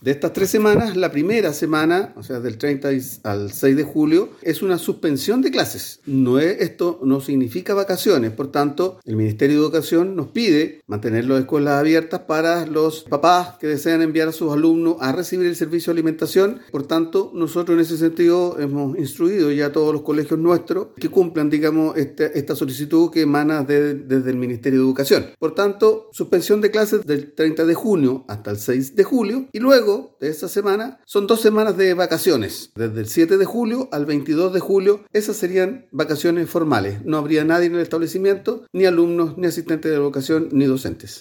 De estas 3 semanas, la primera semana, o sea, del 30 al 6 de julio, es una suspensión de clases. Esto no significa vacaciones, por tanto, el Ministerio de Educación nos pide mantener las escuelas abiertas para los papás que desean enviar a sus alumnos a recibir el servicio de alimentación. Por tanto, nosotros en ese sentido hemos instruido ya a todos los colegios nuestros que cumplan, digamos, esta solicitud que emana desde el Ministerio de Educación. Por tanto, suspensión de clases del 30 de junio hasta el 6 de julio y luego de esa semana son 2 semanas de vacaciones, desde el 7 de julio al 22 de julio. Esas serían vacaciones formales, no habría nadie en el establecimiento, ni alumnos, ni asistentes de educación, ni docentes.